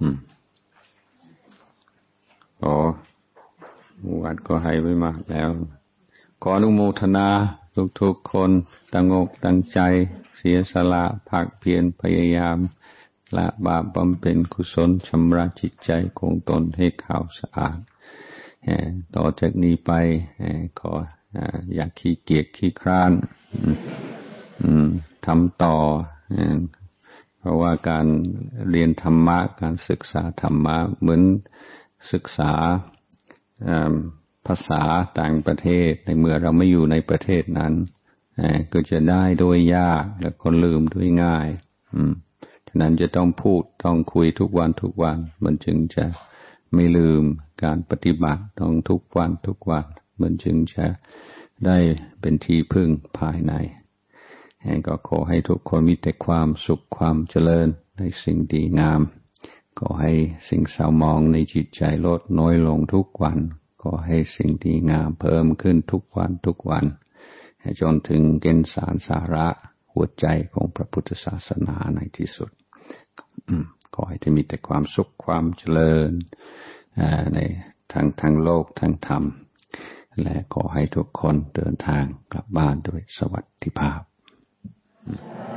วัดก็ให้ไว้มากแล้วขออนุโมทนาทุกๆคนตั้งอกตั้งใจเสียสละภาคเพียรพยายามละบาปบำเพ็ญกุศลชำระจิตใจของตนให้ขาวสะอาดต่อจากนี้ไปขออย่าขี้เกียจขี้คร้านทำต่อเพราะว่าการเรียนธรรมะการศึกษาธรรมะเหมือนศึกษาภาษาต่างประเทศในเมื่อเราไม่อยู่ในประเทศนั้นก็จะได้โดยยากและคนลืมด้วยง่ายฉะนั้นจะต้องพูดต้องคุยทุกวันมันจึงจะไม่ลืมการปฏิบัติต้องทุกวันมันจึงจะได้เป็นที่พึ่งภายในก็ขอให้ทุกคนมีแต่ความสุขความเจริญในสิ่งดีงามขอให้สิ่งเศร้าหมองในจิตใจลดน้อยลงทุกวันขอให้สิ่งดีงามเพิ่มขึ้นทุกวันจนถึงแก่นสารสาระหัวใจของพระพุทธศาสนาในที่สุดขอให้ได้มีแต่ความสุขความเจริญในทั้งโลกทั้งธรรมและขอให้ทุกคนเดินทางกลับบ้านด้วยสวัสดิภาพ